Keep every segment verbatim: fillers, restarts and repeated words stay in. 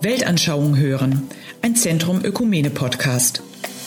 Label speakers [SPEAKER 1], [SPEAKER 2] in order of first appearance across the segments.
[SPEAKER 1] Weltanschauung hören, ein Zentrum Ökumene Podcast.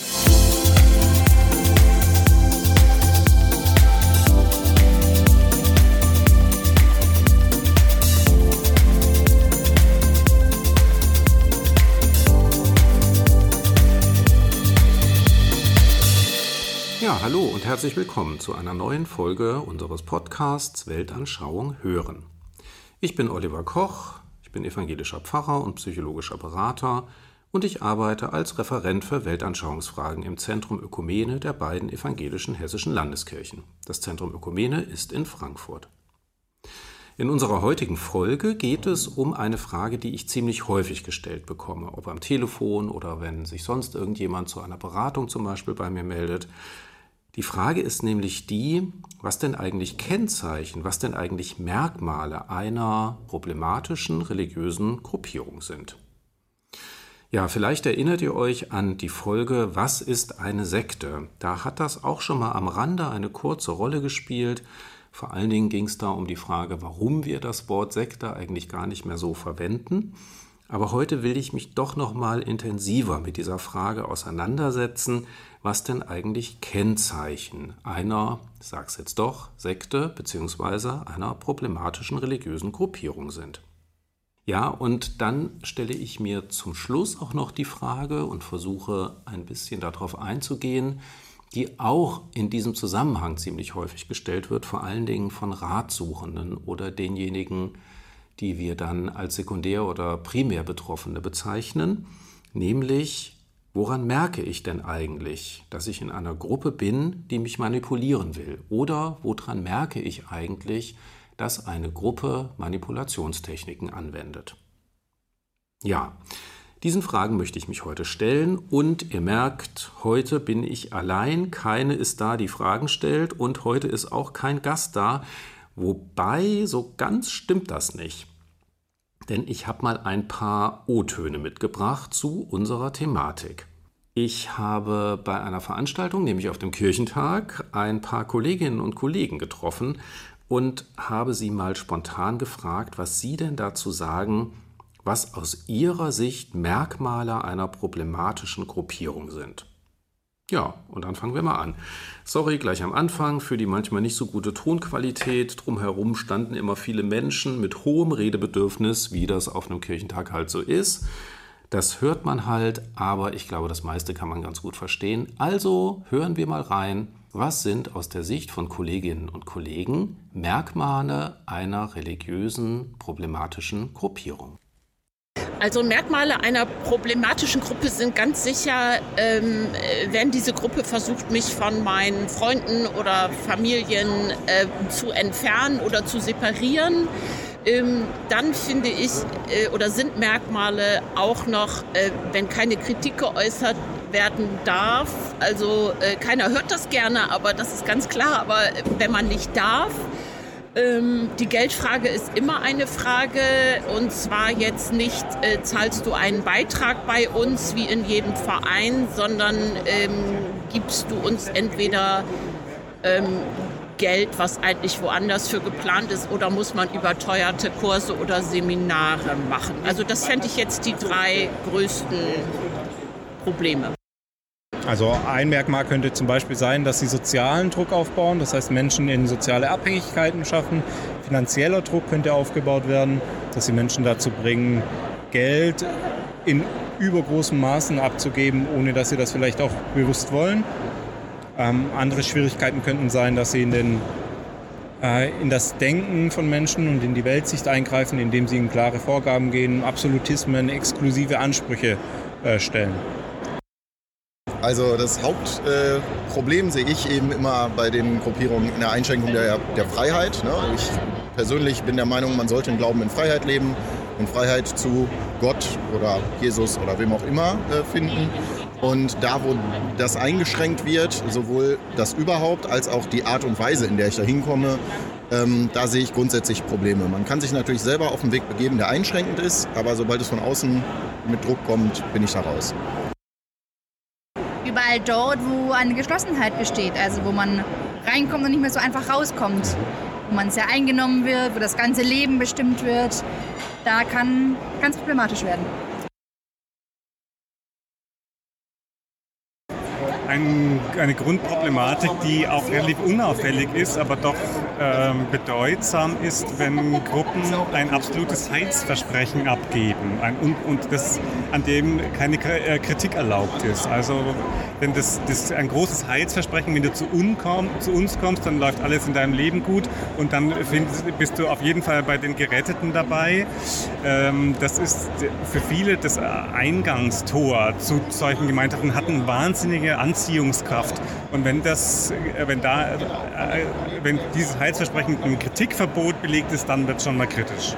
[SPEAKER 2] Ja, hallo und herzlich willkommen zu einer neuen Folge unseres Podcasts Weltanschauung hören. Ich bin Oliver Koch. Ich bin evangelischer Pfarrer und psychologischer Berater und ich arbeite als Referent für Weltanschauungsfragen im Zentrum Ökumene der beiden evangelischen hessischen Landeskirchen. Das Zentrum Ökumene ist in Frankfurt. In unserer heutigen Folge geht es um eine Frage, die ich ziemlich häufig gestellt bekomme, ob am Telefon oder wenn sich sonst irgendjemand zu einer Beratung zum Beispiel bei mir meldet. Die Frage ist nämlich die, was denn eigentlich Kennzeichen, was denn eigentlich Merkmale einer problematischen religiösen Gruppierung sind. Ja, vielleicht erinnert ihr euch an die Folge Was ist eine Sekte? Da hat das auch schon mal am Rande eine kurze Rolle gespielt. Vor allen Dingen ging es da um die Frage, warum wir das Wort Sekte eigentlich gar nicht mehr so verwenden. Aber heute will ich mich doch noch mal intensiver mit dieser Frage auseinandersetzen, was denn eigentlich Kennzeichen einer, ich sag's jetzt doch, Sekte bzw. einer problematischen religiösen Gruppierung sind. Ja, und dann stelle ich mir zum Schluss auch noch die Frage und versuche ein bisschen darauf einzugehen, die auch in diesem Zusammenhang ziemlich häufig gestellt wird, vor allen Dingen von Ratsuchenden oder denjenigen, die wir dann als sekundär oder primär Betroffene bezeichnen, nämlich, woran merke ich denn eigentlich, dass ich in einer Gruppe bin, die mich manipulieren will? Oder woran merke ich eigentlich, dass eine Gruppe Manipulationstechniken anwendet? Ja, diesen Fragen möchte ich mich heute stellen und ihr merkt, heute bin ich allein, keine ist da, die Fragen stellt und heute ist auch kein Gast da. Wobei, so ganz stimmt das nicht. Denn ich habe mal ein paar O-Töne mitgebracht zu unserer Thematik. Ich habe bei einer Veranstaltung, nämlich auf dem Kirchentag, ein paar Kolleginnen und Kollegen getroffen und habe sie mal spontan gefragt, was sie denn dazu sagen, was aus ihrer Sicht Merkmale einer problematischen Gruppierung sind. Ja, und dann fangen wir mal an. Sorry, gleich am Anfang für die manchmal nicht so gute Tonqualität. Drumherum standen immer viele Menschen mit hohem Redebedürfnis, wie das auf einem Kirchentag halt so ist. Das hört man halt, aber ich glaube, das meiste kann man ganz gut verstehen. Also hören wir mal rein, was sind aus der Sicht von Kolleginnen und Kollegen Merkmale einer religiösen, problematischen Gruppierung?
[SPEAKER 3] Also Merkmale einer problematischen Gruppe sind ganz sicher, ähm, wenn diese Gruppe versucht, mich von meinen Freunden oder Familien äh, zu entfernen oder zu separieren. Ähm, dann finde ich, äh, oder sind Merkmale auch noch, äh, wenn keine Kritik geäußert werden darf. Also äh, keiner hört das gerne, aber das ist ganz klar. Aber wenn man nicht darf, die Geldfrage ist immer eine Frage, und zwar jetzt nicht, äh, zahlst du einen Beitrag bei uns wie in jedem Verein, sondern ähm, gibst du uns entweder ähm, Geld, was eigentlich woanders für geplant ist, oder muss man überteuerte Kurse oder Seminare machen. Also das fände ich jetzt die drei größten Probleme.
[SPEAKER 4] Also ein Merkmal könnte zum Beispiel sein, dass sie sozialen Druck aufbauen, das heißt Menschen in soziale Abhängigkeiten schaffen. Finanzieller Druck könnte aufgebaut werden, dass sie Menschen dazu bringen, Geld in übergroßen Maßen abzugeben, ohne dass sie das vielleicht auch bewusst wollen. Ähm, andere Schwierigkeiten könnten sein, dass sie in, den, äh, in das Denken von Menschen und in die Weltsicht eingreifen, indem sie in klare Vorgaben gehen, Absolutismen, exklusive Ansprüche äh, stellen.
[SPEAKER 5] Also das Hauptproblem äh, sehe ich eben immer bei den Gruppierungen in der Einschränkung der, der Freiheit. Ne? Ich persönlich bin der Meinung, man sollte den Glauben in Freiheit leben, in Freiheit zu Gott oder Jesus oder wem auch immer äh, finden. Und da, wo das eingeschränkt wird, sowohl das überhaupt als auch die Art und Weise, in der ich da hinkomme, ähm, da sehe ich grundsätzlich Probleme. Man kann sich natürlich selber auf einen Weg begeben, der einschränkend ist, aber sobald es von außen mit Druck kommt, bin ich da raus.
[SPEAKER 6] Überall dort, wo eine Geschlossenheit besteht, also wo man reinkommt und nicht mehr so einfach rauskommt, wo man sehr eingenommen wird, wo das ganze Leben bestimmt wird, da kann es problematisch werden.
[SPEAKER 7] eine Grundproblematik, die auch relativ unauffällig ist, aber doch ähm, bedeutsam ist, wenn Gruppen ein absolutes Heilsversprechen abgeben ein, und, und das, an dem keine Kritik erlaubt ist. Also wenn das, das ist ein großes Heilsversprechen, wenn du zu, unkomm, zu uns kommst, dann läuft alles in deinem Leben gut und dann findest, bist du auf jeden Fall bei den Geretteten dabei. Ähm, das ist für viele das Eingangstor zu solchen Gemeinschaften, hat eine wahnsinnige Anziehungskraft. Und wenn das, wenn da, wenn dieses Heilsversprechen mit einem Kritikverbot belegt ist, dann wird es schon mal kritisch.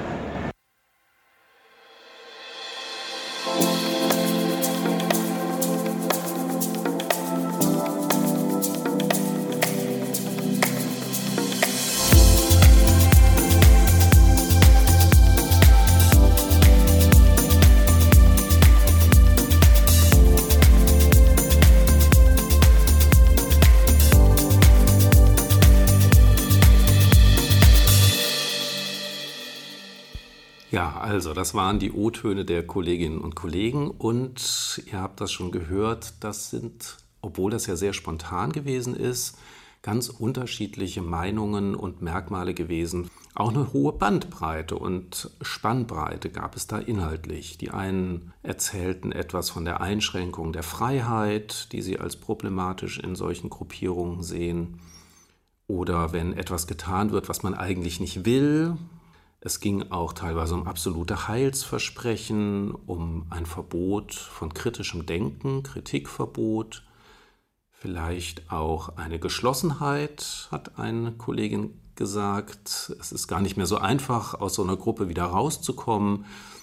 [SPEAKER 2] Ja, also das waren die O-Töne der Kolleginnen und Kollegen und ihr habt das schon gehört, das sind, obwohl das ja sehr spontan gewesen ist, ganz unterschiedliche Meinungen und Merkmale gewesen. Auch eine hohe Bandbreite und Spannbreite gab es da inhaltlich. Die einen erzählten etwas von der Einschränkung der Freiheit, die sie als problematisch in solchen Gruppierungen sehen. Oder wenn etwas getan wird, was man eigentlich nicht will. Es ging auch teilweise um absolute Heilsversprechen, um ein Verbot von kritischem Denken, Kritikverbot, vielleicht auch eine Geschlossenheit, hat eine Kollegin gesagt. Es ist gar nicht mehr so einfach, aus so einer Gruppe wieder rauszukommen.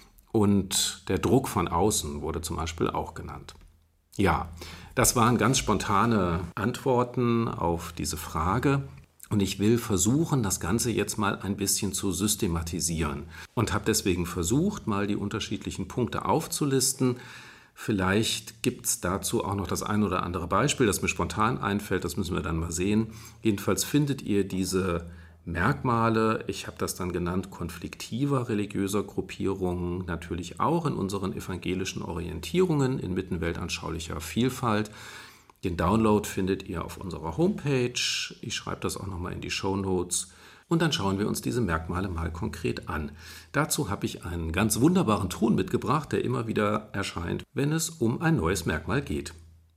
[SPEAKER 2] Und der Druck von außen wurde zum Beispiel auch genannt. Ja, das waren ganz spontane Antworten auf diese Frage. Und ich will versuchen, das Ganze jetzt mal ein bisschen zu systematisieren und habe deswegen versucht, mal die unterschiedlichen Punkte aufzulisten. Vielleicht gibt es dazu auch noch das ein oder andere Beispiel, das mir spontan einfällt, das müssen wir dann mal sehen. Jedenfalls findet ihr diese Merkmale, ich habe das dann genannt, konfliktiver religiöser Gruppierungen, natürlich auch in unseren evangelischen Orientierungen inmitten weltanschaulicher Vielfalt. Den Download findet ihr auf unserer Homepage. Ich schreibe das auch nochmal in die Shownotes. Und dann schauen wir uns diese Merkmale mal konkret an. Dazu habe ich einen ganz wunderbaren Ton mitgebracht, der immer wieder erscheint, wenn es um ein neues Merkmal geht.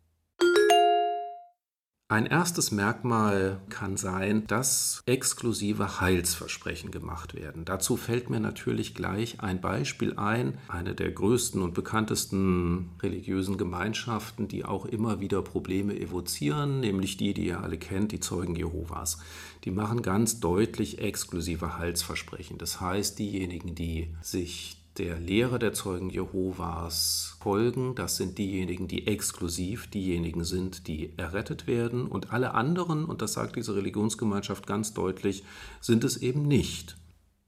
[SPEAKER 2] Ein erstes Merkmal kann sein, dass exklusive Heilsversprechen gemacht werden. Dazu fällt mir natürlich gleich ein Beispiel ein, eine der größten und bekanntesten religiösen Gemeinschaften, die auch immer wieder Probleme evozieren, nämlich die, die ihr alle kennt, die Zeugen Jehovas. Die machen ganz deutlich exklusive Heilsversprechen. Das heißt, diejenigen, die sich der Lehre der Zeugen Jehovas folgen, das sind diejenigen, die exklusiv diejenigen sind, die errettet werden, und alle anderen, und das sagt diese Religionsgemeinschaft ganz deutlich, sind es eben nicht.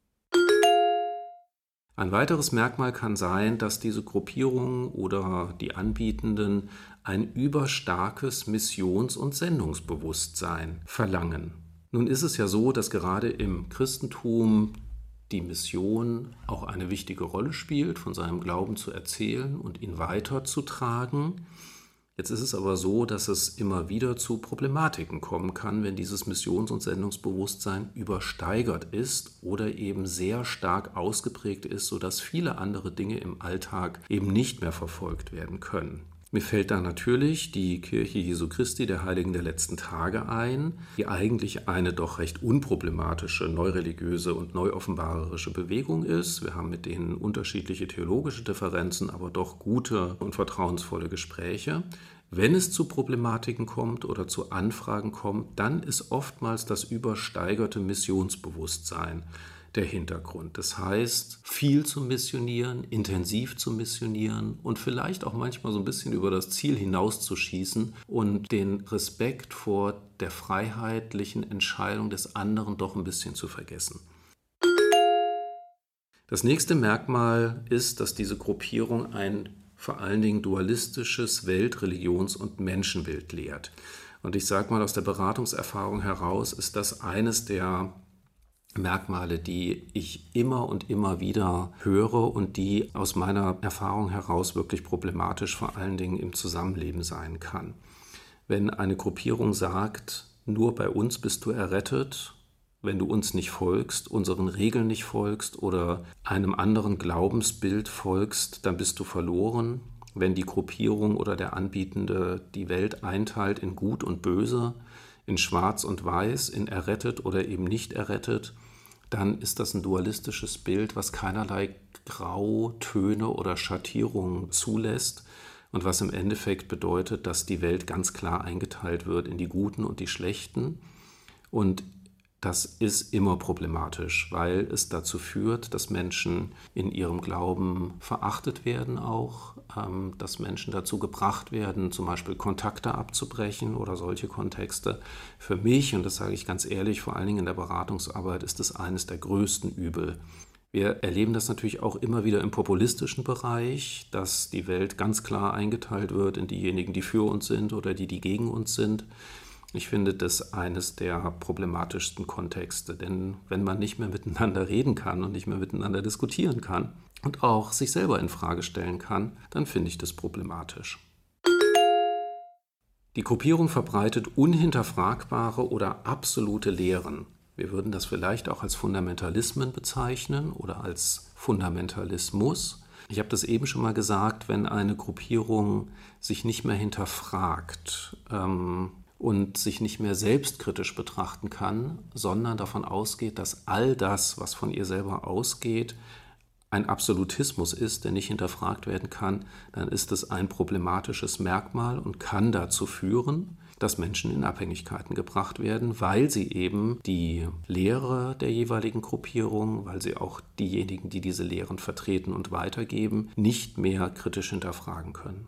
[SPEAKER 2] Ein weiteres Merkmal kann sein, dass diese Gruppierungen oder die Anbietenden ein überstarkes Missions- und Sendungsbewusstsein verlangen. Nun ist es ja so, dass gerade im Christentum die Mission auch eine wichtige Rolle spielt, von seinem Glauben zu erzählen und ihn weiterzutragen. Jetzt ist es aber so, dass es immer wieder zu Problematiken kommen kann, wenn dieses Missions- und Sendungsbewusstsein übersteigert ist oder eben sehr stark ausgeprägt ist, sodass viele andere Dinge im Alltag eben nicht mehr verfolgt werden können. Mir fällt da natürlich die Kirche Jesu Christi der Heiligen der letzten Tage ein, die eigentlich eine doch recht unproblematische, neureligiöse und neuoffenbarerische Bewegung ist. Wir haben mit denen unterschiedliche theologische Differenzen, aber doch gute und vertrauensvolle Gespräche. Wenn es zu Problematiken kommt oder zu Anfragen kommt, dann ist oftmals das übersteigerte Missionsbewusstsein der Hintergrund. Das heißt, viel zu missionieren, intensiv zu missionieren und vielleicht auch manchmal so ein bisschen über das Ziel hinauszuschießen und den Respekt vor der freiheitlichen Entscheidung des anderen doch ein bisschen zu vergessen. Das nächste Merkmal ist, dass diese Gruppierung ein vor allen Dingen dualistisches Welt-, Religions- und Menschenbild lehrt. Und ich sage mal, aus der Beratungserfahrung heraus ist das eines der Merkmale, die ich immer und immer wieder höre und die aus meiner Erfahrung heraus wirklich problematisch vor allen Dingen im Zusammenleben sein kann. Wenn eine Gruppierung sagt, nur bei uns bist du errettet, wenn du uns nicht folgst, unseren Regeln nicht folgst oder einem anderen Glaubensbild folgst, dann bist du verloren. Wenn die Gruppierung oder der Anbietende die Welt einteilt in Gut und Böse, in Schwarz und Weiß, in errettet oder eben nicht errettet, dann ist das ein dualistisches Bild, was keinerlei Grautöne oder Schattierungen zulässt und was im Endeffekt bedeutet, dass die Welt ganz klar eingeteilt wird in die Guten und die Schlechten. Und das ist immer problematisch, weil es dazu führt, dass Menschen in ihrem Glauben verachtet werden auch, ähm, dass Menschen dazu gebracht werden, zum Beispiel Kontakte abzubrechen oder solche Kontexte. Für mich, und das sage ich ganz ehrlich, vor allen Dingen in der Beratungsarbeit, ist es eines der größten Übel. Wir erleben das natürlich auch immer wieder im populistischen Bereich, dass die Welt ganz klar eingeteilt wird in diejenigen, die für uns sind oder die, die gegen uns sind. Ich finde das eines der problematischsten Kontexte, denn wenn man nicht mehr miteinander reden kann und nicht mehr miteinander diskutieren kann und auch sich selber in Frage stellen kann, dann finde ich das problematisch. Die Gruppierung verbreitet unhinterfragbare oder absolute Lehren. Wir würden das vielleicht auch als Fundamentalismen bezeichnen oder als Fundamentalismus. Ich habe das eben schon mal gesagt, wenn eine Gruppierung sich nicht mehr hinterfragt, ähm, und sich nicht mehr selbstkritisch betrachten kann, sondern davon ausgeht, dass all das, was von ihr selber ausgeht, ein Absolutismus ist, der nicht hinterfragt werden kann, dann ist es ein problematisches Merkmal und kann dazu führen, dass Menschen in Abhängigkeiten gebracht werden, weil sie eben die Lehre der jeweiligen Gruppierung, weil sie auch diejenigen, die diese Lehren vertreten und weitergeben, nicht mehr kritisch hinterfragen können.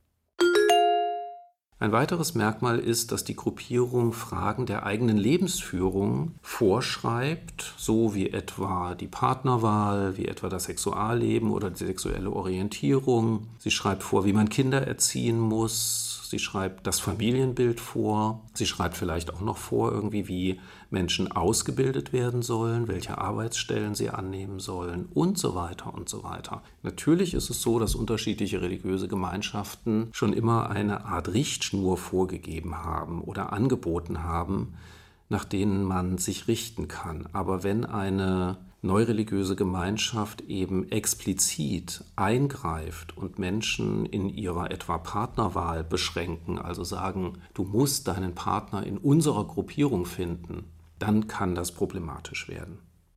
[SPEAKER 2] Ein weiteres Merkmal ist, dass die Gruppierung Fragen der eigenen Lebensführung vorschreibt, so wie etwa die Partnerwahl, wie etwa das Sexualleben oder die sexuelle Orientierung. Sie schreibt vor, wie man Kinder erziehen muss. Sie schreibt das Familienbild vor. Sie schreibt vielleicht auch noch vor, irgendwie, wie Menschen ausgebildet werden sollen, welche Arbeitsstellen sie annehmen sollen und so weiter und so weiter. Natürlich ist es so, dass unterschiedliche religiöse Gemeinschaften schon immer eine Art Richtschnur vorgegeben haben oder angeboten haben, nach denen man sich richten kann. Aber wenn eine neureligiöse Gemeinschaft eben explizit eingreift und Menschen in ihrer etwa Partnerwahl beschränken, also sagen, du musst deinen Partner in unserer Gruppierung finden, dann kann das problematisch werden.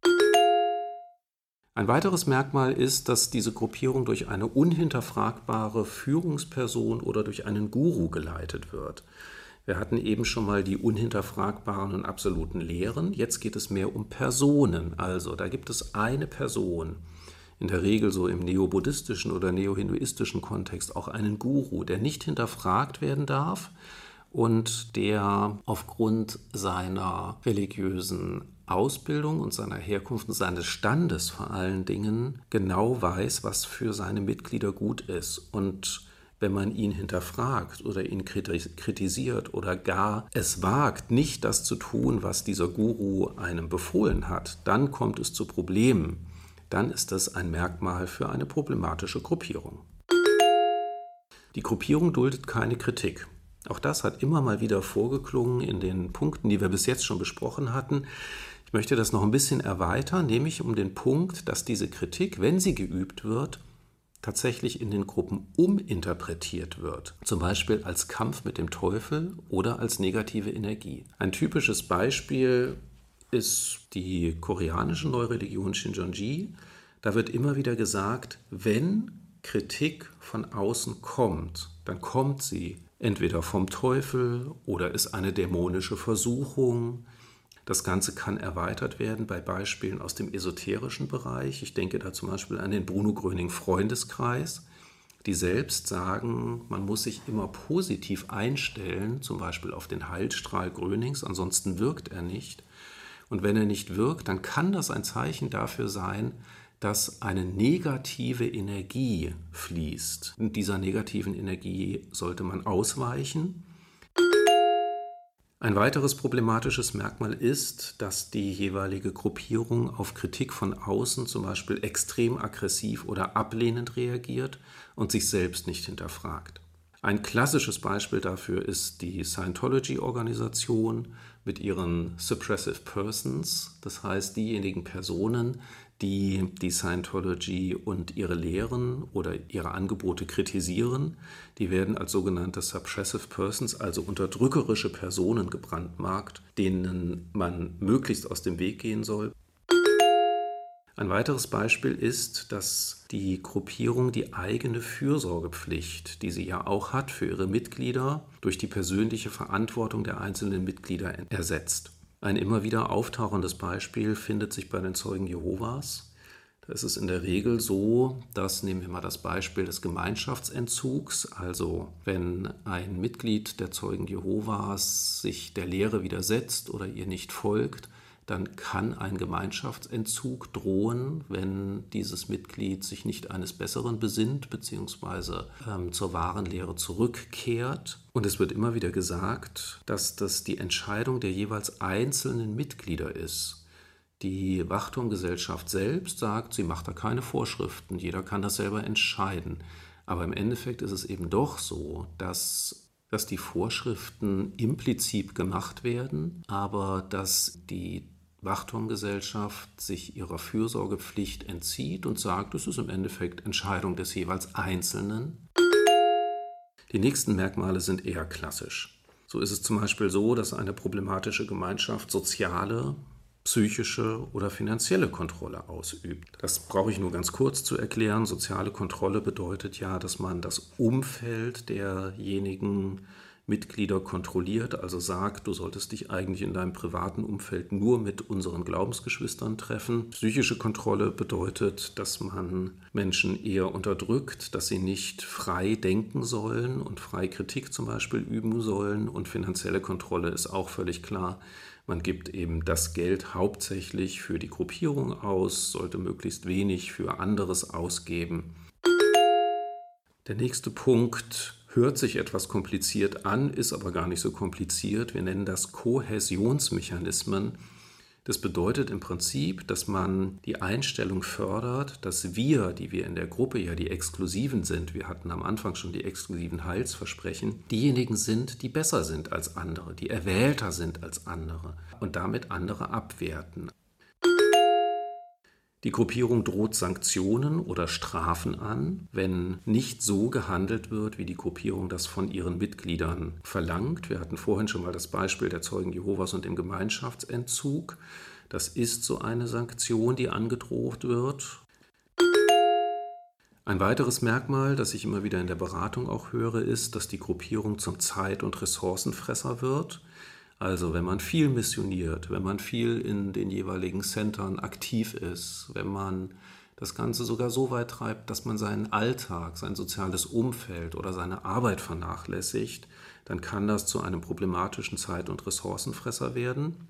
[SPEAKER 2] Ein weiteres Merkmal ist, dass diese Gruppierung durch eine unhinterfragbare Führungsperson oder durch einen Guru geleitet wird. Wir hatten eben schon mal die unhinterfragbaren und absoluten Lehren. Jetzt geht es mehr um Personen. Also da gibt es eine Person, in der Regel so im neobuddhistischen oder neohinduistischen Kontext auch einen Guru, der nicht hinterfragt werden darf und der aufgrund seiner religiösen Ausbildung und seiner Herkunft und seines Standes vor allen Dingen genau weiß, was für seine Mitglieder gut ist. Und wenn man ihn hinterfragt oder ihn kritisiert oder gar es wagt, nicht das zu tun, was dieser Guru einem befohlen hat, dann kommt es zu Problemen. Dann ist das ein Merkmal für eine problematische Gruppierung. Die Gruppierung duldet keine Kritik. Auch das hat immer mal wieder vorgeklungen in den Punkten, die wir bis jetzt schon besprochen hatten. Ich möchte das noch ein bisschen erweitern, nämlich um den Punkt, dass diese Kritik, wenn sie geübt wird, tatsächlich in den Gruppen uminterpretiert wird, zum Beispiel als Kampf mit dem Teufel oder als negative Energie. Ein typisches Beispiel ist die koreanische Neureligion Shincheonji. Da wird immer wieder gesagt, wenn Kritik von außen kommt, dann kommt sie entweder vom Teufel oder ist eine dämonische Versuchung. Das Ganze kann erweitert werden bei Beispielen aus dem esoterischen Bereich. Ich denke da zum Beispiel an den Bruno Gröning Freundeskreis, die selbst sagen, man muss sich immer positiv einstellen, zum Beispiel auf den Heilstrahl Grönings, ansonsten wirkt er nicht. Und wenn er nicht wirkt, dann kann das ein Zeichen dafür sein, dass eine negative Energie fließt. Und dieser negativen Energie sollte man ausweichen. Ein weiteres problematisches Merkmal ist, dass die jeweilige Gruppierung auf Kritik von außen zum Beispiel extrem aggressiv oder ablehnend reagiert und sich selbst nicht hinterfragt. Ein klassisches Beispiel dafür ist die Scientology-Organisation mit ihren Suppressive Persons, das heißt diejenigen Personen, die die Scientology und ihre Lehren oder ihre Angebote kritisieren, die werden als sogenannte Suppressive Persons, also unterdrückerische Personen gebrandmarkt, denen man möglichst aus dem Weg gehen soll. Ein weiteres Beispiel ist, dass die Gruppierung die eigene Fürsorgepflicht, die sie ja auch hat für ihre Mitglieder, durch die persönliche Verantwortung der einzelnen Mitglieder ersetzt. Ein immer wieder auftauchendes Beispiel findet sich bei den Zeugen Jehovas. Da ist es in der Regel so, dass, nehmen wir mal das Beispiel des Gemeinschaftsentzugs, also wenn ein Mitglied der Zeugen Jehovas sich der Lehre widersetzt oder ihr nicht folgt, dann kann ein Gemeinschaftsentzug drohen, wenn dieses Mitglied sich nicht eines Besseren besinnt bzw. Ähm, zur wahren Lehre zurückkehrt. Und es wird immer wieder gesagt, dass das die Entscheidung der jeweils einzelnen Mitglieder ist. Die Wachturmgesellschaft selbst sagt, sie macht da keine Vorschriften, jeder kann das selber entscheiden. Aber im Endeffekt ist es eben doch so, dass dass die Vorschriften implizit gemacht werden, aber dass die Wachturmgesellschaft sich ihrer Fürsorgepflicht entzieht und sagt, es ist im Endeffekt Entscheidung des jeweils Einzelnen. Die nächsten Merkmale sind eher klassisch. So ist es zum Beispiel so, dass eine problematische Gemeinschaft soziale, psychische oder finanzielle Kontrolle ausübt. Das brauche ich nur ganz kurz zu erklären. Soziale Kontrolle bedeutet ja, dass man das Umfeld derjenigen Mitglieder kontrolliert, also sagt, du solltest dich eigentlich in deinem privaten Umfeld nur mit unseren Glaubensgeschwistern treffen. Psychische Kontrolle bedeutet, dass man Menschen eher unterdrückt, dass sie nicht frei denken sollen und frei Kritik zum Beispiel üben sollen. Und finanzielle Kontrolle ist auch völlig klar. Man gibt eben das Geld hauptsächlich für die Gruppierung aus, sollte möglichst wenig für anderes ausgeben. Der nächste Punkt hört sich etwas kompliziert an, ist aber gar nicht so kompliziert. Wir nennen das Kohäsionsmechanismen. Das bedeutet im Prinzip, dass man die Einstellung fördert, dass wir, die wir in der Gruppe ja die Exklusiven sind, wir hatten am Anfang schon die exklusiven Heilsversprechen, diejenigen sind, die besser sind als andere, die erwählter sind als andere und damit andere abwerten. Die Gruppierung droht Sanktionen oder Strafen an, wenn nicht so gehandelt wird, wie die Gruppierung das von ihren Mitgliedern verlangt. Wir hatten vorhin schon mal das Beispiel der Zeugen Jehovas und dem Gemeinschaftsentzug. Das ist so eine Sanktion, die angedroht wird. Ein weiteres Merkmal, das ich immer wieder in der Beratung auch höre, ist, dass die Gruppierung zum Zeit- und Ressourcenfresser wird. Also wenn man viel missioniert, wenn man viel in den jeweiligen Centern aktiv ist, wenn man das Ganze sogar so weit treibt, dass man seinen Alltag, sein soziales Umfeld oder seine Arbeit vernachlässigt, dann kann das zu einem problematischen Zeit- und Ressourcenfresser werden.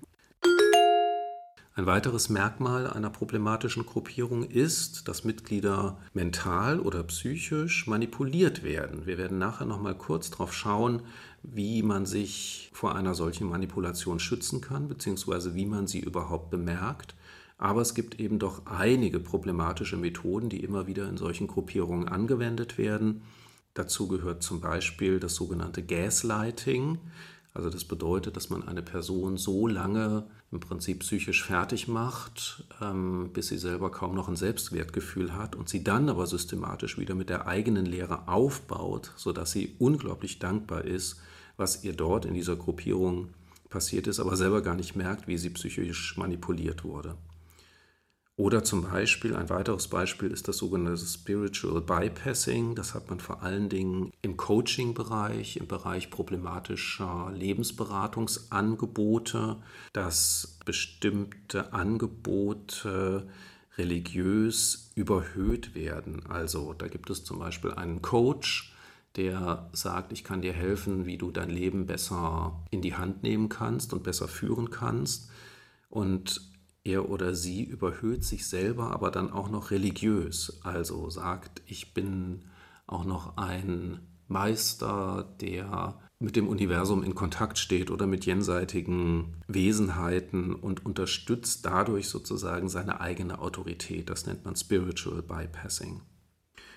[SPEAKER 2] Ein weiteres Merkmal einer problematischen Gruppierung ist, dass Mitglieder mental oder psychisch manipuliert werden. Wir werden nachher noch mal kurz darauf schauen, wie man sich vor einer solchen Manipulation schützen kann, beziehungsweise wie man sie überhaupt bemerkt. Aber es gibt eben doch einige problematische Methoden, die immer wieder in solchen Gruppierungen angewendet werden. Dazu gehört zum Beispiel das sogenannte Gaslighting. Also das bedeutet, dass man eine Person so lange im Prinzip psychisch fertig macht, ähm, bis sie selber kaum noch ein Selbstwertgefühl hat und sie dann aber systematisch wieder mit der eigenen Lehre aufbaut, sodass sie unglaublich dankbar ist, was ihr dort in dieser Gruppierung passiert ist, aber selber gar nicht merkt, wie sie psychisch manipuliert wurde. Oder zum Beispiel, ein weiteres Beispiel ist das sogenannte Spiritual Bypassing. Das hat man vor allen Dingen im Coaching-Bereich, im Bereich problematischer Lebensberatungsangebote, dass bestimmte Angebote religiös überhöht werden. Also da gibt es zum Beispiel einen Coach, der sagt, ich kann dir helfen, wie du dein Leben besser in die Hand nehmen kannst und besser führen kannst. Und er oder sie überhöht sich selber, aber dann auch noch religiös. Also sagt, ich bin auch noch ein Meister, der mit dem Universum in Kontakt steht oder mit jenseitigen Wesenheiten und unterstützt dadurch sozusagen seine eigene Autorität. Das nennt man Spiritual Bypassing.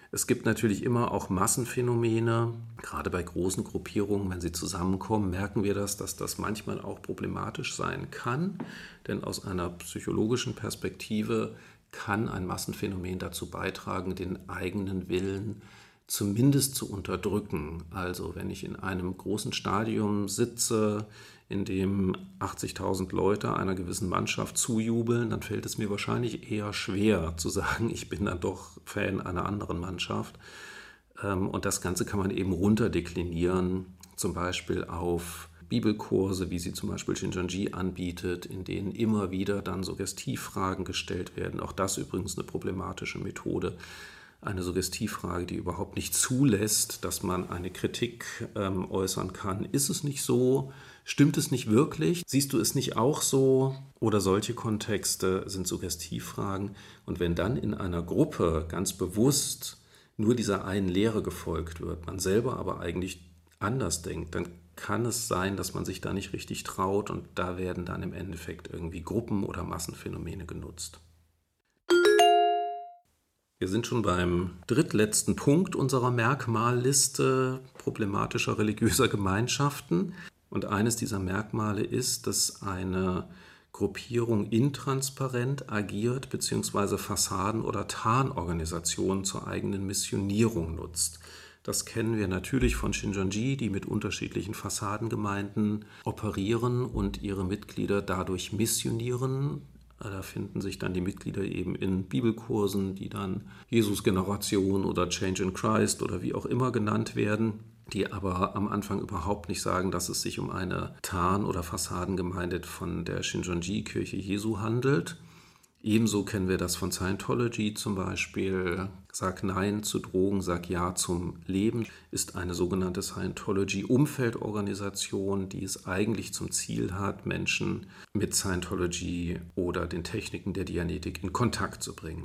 [SPEAKER 2] Es gibt natürlich immer auch Massenphänomene. Gerade bei großen Gruppierungen, wenn sie zusammenkommen, merken wir das, dass das manchmal auch problematisch sein kann. Denn aus einer psychologischen Perspektive kann ein Massenphänomen dazu beitragen, den eigenen Willen zumindest zu unterdrücken. Also wenn ich in einem großen Stadion sitze, in dem achtzigtausend Leute einer gewissen Mannschaft zujubeln, dann fällt es mir wahrscheinlich eher schwer zu sagen, ich bin dann doch Fan einer anderen Mannschaft. Und das Ganze kann man eben runterdeklinieren, zum Beispiel auf Bibelkurse, wie sie zum Beispiel Shincheonji anbietet, in denen immer wieder dann Suggestivfragen gestellt werden. Auch das übrigens eine problematische Methode. Eine Suggestivfrage, die überhaupt nicht zulässt, dass man eine Kritik ähm, äußern kann. Ist es nicht so? Stimmt es nicht wirklich? Siehst du es nicht auch so? Oder solche Kontexte sind Suggestivfragen. Und wenn dann in einer Gruppe ganz bewusst nur dieser einen Lehre gefolgt wird, man selber aber eigentlich anders denkt, dann kann es sein, dass man sich da nicht richtig traut und da werden dann im Endeffekt irgendwie Gruppen- oder Massenphänomene genutzt. Wir sind schon beim drittletzten Punkt unserer Merkmalliste problematischer religiöser Gemeinschaften. Und eines dieser Merkmale ist, dass eine Gruppierung intransparent agiert bzw. Fassaden- oder Tarnorganisationen zur eigenen Missionierung nutzt. Das kennen wir natürlich von Shincheonji, die mit unterschiedlichen Fassadengemeinden operieren und ihre Mitglieder dadurch missionieren. Da finden sich dann die Mitglieder eben in Bibelkursen, die dann Jesus-Generation oder Change in Christ oder wie auch immer genannt werden, die aber am Anfang überhaupt nicht sagen, dass es sich um eine Tarn- oder Fassadengemeinde von der Shincheonji-Kirche Jesu handelt. Ebenso kennen wir das von Scientology zum Beispiel. Sag Nein zu Drogen, sag Ja zum Leben ist eine sogenannte Scientology-Umfeldorganisation, die es eigentlich zum Ziel hat, Menschen mit Scientology oder den Techniken der Dianetik in Kontakt zu bringen.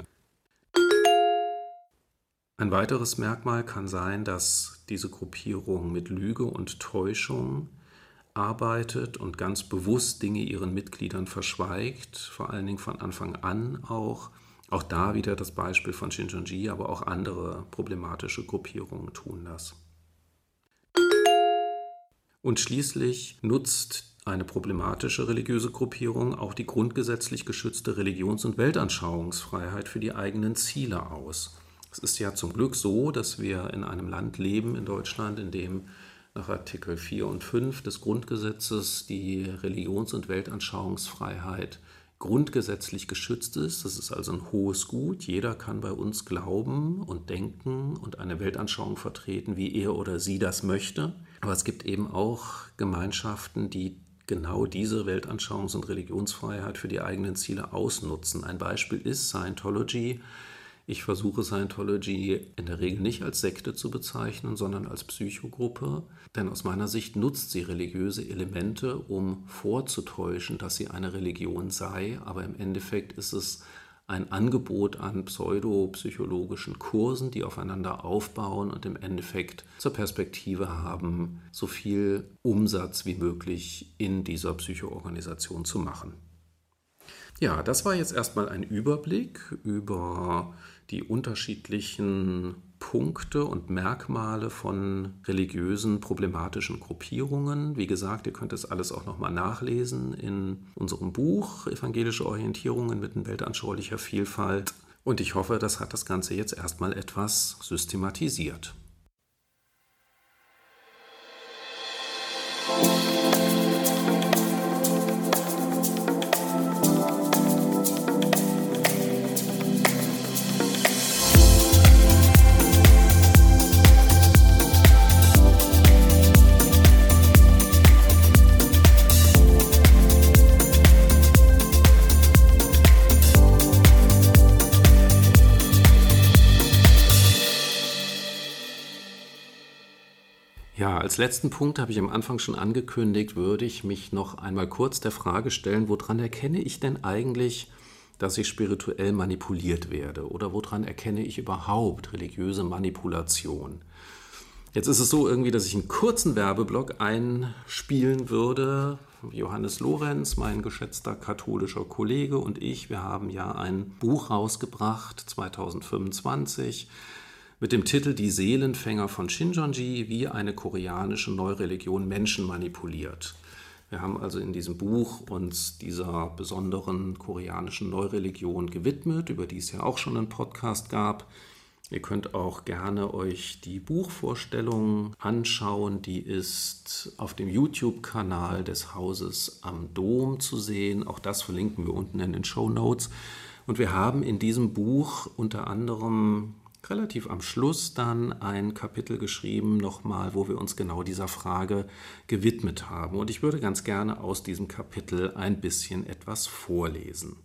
[SPEAKER 2] Ein weiteres Merkmal kann sein, dass diese Gruppierung mit Lüge und Täuschung arbeitet und ganz bewusst Dinge ihren Mitgliedern verschweigt, vor allen Dingen von Anfang an auch. Auch da wieder das Beispiel von Shincheonji, aber auch andere problematische Gruppierungen tun das. Und schließlich nutzt eine problematische religiöse Gruppierung auch die grundgesetzlich geschützte Religions- und Weltanschauungsfreiheit für die eigenen Ziele aus. Es ist ja zum Glück so, dass wir in einem Land leben, in Deutschland, in dem nach Artikel vier und fünf des Grundgesetzes die Religions- und Weltanschauungsfreiheit grundgesetzlich geschützt ist. Das ist also ein hohes Gut. Jeder kann bei uns glauben und denken und eine Weltanschauung vertreten, wie er oder sie das möchte. Aber es gibt eben auch Gemeinschaften, die genau diese Weltanschauungs- und Religionsfreiheit für die eigenen Ziele ausnutzen. Ein Beispiel ist Scientology. Ich versuche Scientology in der Regel nicht als Sekte zu bezeichnen, sondern als Psychogruppe, denn aus meiner Sicht nutzt sie religiöse Elemente, um vorzutäuschen, dass sie eine Religion sei, aber im Endeffekt ist es ein Angebot an pseudopsychologischen Kursen, die aufeinander aufbauen und im Endeffekt zur Perspektive haben, so viel Umsatz wie möglich in dieser Psychoorganisation zu machen. Ja, das war jetzt erstmal ein Überblick über die unterschiedlichen Punkte und Merkmale von religiösen, problematischen Gruppierungen. Wie gesagt, ihr könnt das alles auch nochmal nachlesen in unserem Buch Evangelische Orientierungen mitten weltanschaulicher Vielfalt. Und ich hoffe, das hat das Ganze jetzt erstmal etwas systematisiert. Ja, als letzten Punkt habe ich am Anfang schon angekündigt, würde ich mich noch einmal kurz der Frage stellen, woran erkenne ich denn eigentlich, dass ich spirituell manipuliert werde? Oder woran erkenne ich überhaupt religiöse Manipulation? Jetzt ist es so irgendwie, dass ich einen kurzen Werbeblock einspielen würde. Johannes Lorenz, mein geschätzter katholischer Kollege und ich, wir haben ja ein Buch rausgebracht, zwanzig fünfundzwanzig, mit dem Titel Die Seelenfänger von Shincheonji, wie eine koreanische Neureligion Menschen manipuliert. Wir haben also in diesem Buch uns dieser besonderen koreanischen Neureligion gewidmet, über die es ja auch schon einen Podcast gab. Ihr könnt auch gerne euch die Buchvorstellung anschauen, die ist auf dem YouTube-Kanal des Hauses am Dom zu sehen. Auch das verlinken wir unten in den Shownotes. Und wir haben in diesem Buch unter anderem relativ am Schluss dann ein Kapitel geschrieben, nochmal, wo wir uns genau dieser Frage gewidmet haben. Und ich würde ganz gerne aus diesem Kapitel ein bisschen etwas vorlesen.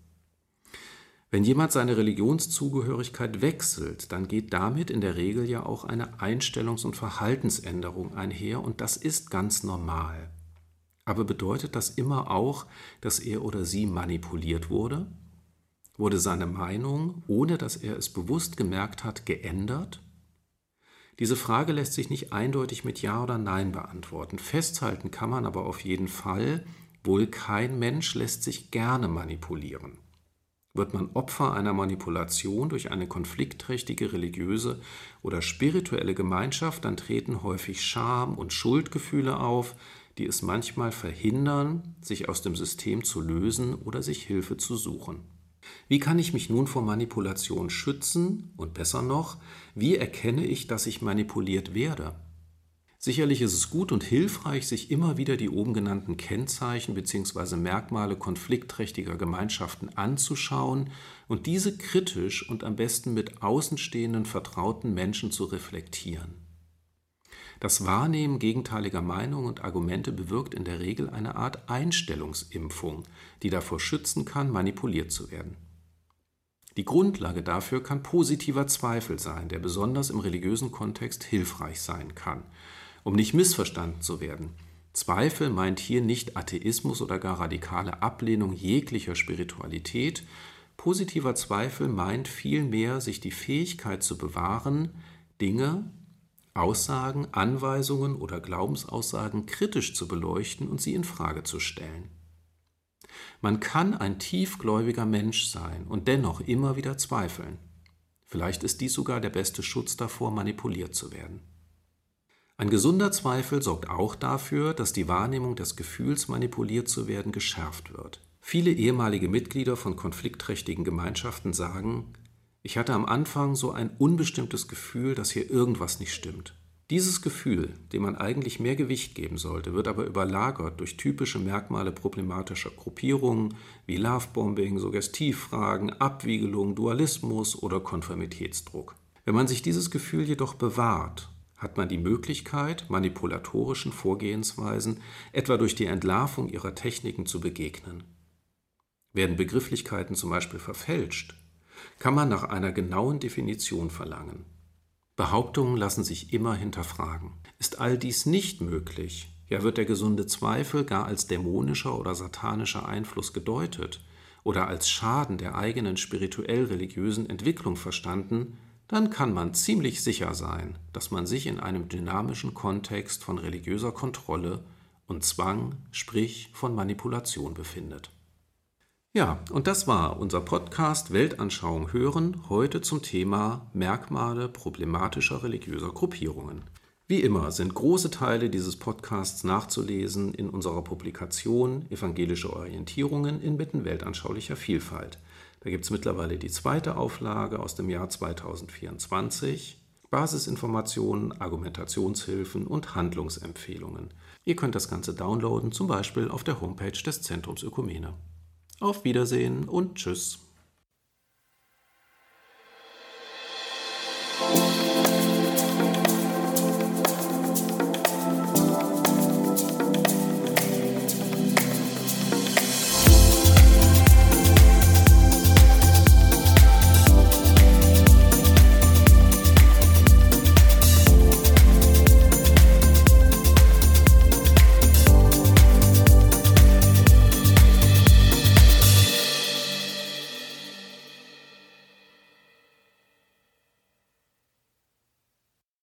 [SPEAKER 2] Wenn jemand seine Religionszugehörigkeit wechselt, dann geht damit in der Regel ja auch eine Einstellungs- und Verhaltensänderung einher und das ist ganz normal. Aber bedeutet das immer auch, dass er oder sie manipuliert wurde? Wurde seine Meinung, ohne dass er es bewusst gemerkt hat, geändert? Diese Frage lässt sich nicht eindeutig mit Ja oder Nein beantworten. Festhalten kann man aber auf jeden Fall, wohl kein Mensch lässt sich gerne manipulieren. Wird man Opfer einer Manipulation durch eine konfliktträchtige religiöse oder spirituelle Gemeinschaft, dann treten häufig Scham- und Schuldgefühle auf, die es manchmal verhindern, sich aus dem System zu lösen oder sich Hilfe zu suchen. Wie kann ich mich nun vor Manipulation schützen? Und besser noch, wie erkenne ich, dass ich manipuliert werde? Sicherlich ist es gut und hilfreich, sich immer wieder die oben genannten Kennzeichen bzw. Merkmale konfliktträchtiger Gemeinschaften anzuschauen und diese kritisch und am besten mit außenstehenden, vertrauten Menschen zu reflektieren. Das Wahrnehmen gegenteiliger Meinungen und Argumente bewirkt in der Regel eine Art Einstellungsimpfung, die davor schützen kann, manipuliert zu werden. Die Grundlage dafür kann positiver Zweifel sein, der besonders im religiösen Kontext hilfreich sein kann. Um nicht missverstanden zu werden, Zweifel meint hier nicht Atheismus oder gar radikale Ablehnung jeglicher Spiritualität. Positiver Zweifel meint vielmehr, sich die Fähigkeit zu bewahren, Dinge, Aussagen, Anweisungen oder Glaubensaussagen kritisch zu beleuchten und sie in Frage zu stellen. Man kann ein tiefgläubiger Mensch sein und dennoch immer wieder zweifeln. Vielleicht ist dies sogar der beste Schutz davor, manipuliert zu werden. Ein gesunder Zweifel sorgt auch dafür, dass die Wahrnehmung des Gefühls, manipuliert zu werden, geschärft wird. Viele ehemalige Mitglieder von konfliktträchtigen Gemeinschaften sagen, ich hatte am Anfang so ein unbestimmtes Gefühl, dass hier irgendwas nicht stimmt. Dieses Gefühl, dem man eigentlich mehr Gewicht geben sollte, wird aber überlagert durch typische Merkmale problematischer Gruppierungen wie Lovebombing, Suggestivfragen, Abwiegelung, Dualismus oder Konformitätsdruck. Wenn man sich dieses Gefühl jedoch bewahrt, hat man die Möglichkeit, manipulatorischen Vorgehensweisen etwa durch die Entlarvung ihrer Techniken zu begegnen. Werden Begrifflichkeiten zum Beispiel verfälscht, kann man nach einer genauen Definition verlangen. Behauptungen lassen sich immer hinterfragen. Ist all dies nicht möglich, ja wird der gesunde Zweifel gar als dämonischer oder satanischer Einfluss gedeutet oder als Schaden der eigenen spirituell-religiösen Entwicklung verstanden, dann kann man ziemlich sicher sein, dass man sich in einem dynamischen Kontext von religiöser Kontrolle und Zwang, sprich von Manipulation befindet. Ja, und das war unser Podcast Weltanschauung hören, heute zum Thema Merkmale problematischer religiöser Gruppierungen. Wie immer sind große Teile dieses Podcasts nachzulesen in unserer Publikation Evangelische Orientierungen inmitten weltanschaulicher Vielfalt. Da gibt es mittlerweile die zweite Auflage aus dem Jahr zweitausendvierundzwanzig, Basisinformationen, Argumentationshilfen und Handlungsempfehlungen. Ihr könnt das Ganze downloaden, zum Beispiel auf der Homepage des Zentrums Ökumene. Auf Wiedersehen und Tschüss.